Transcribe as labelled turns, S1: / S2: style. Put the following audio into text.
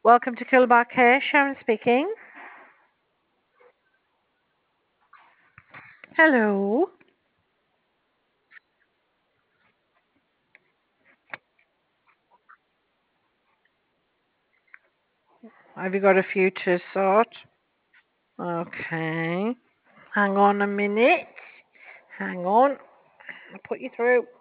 S1: Welcome to Kilbar Care. Sharon speaking. Hello. Have you got a few to sort? Okay. Hang on a minute. Hang on. I'll put you through.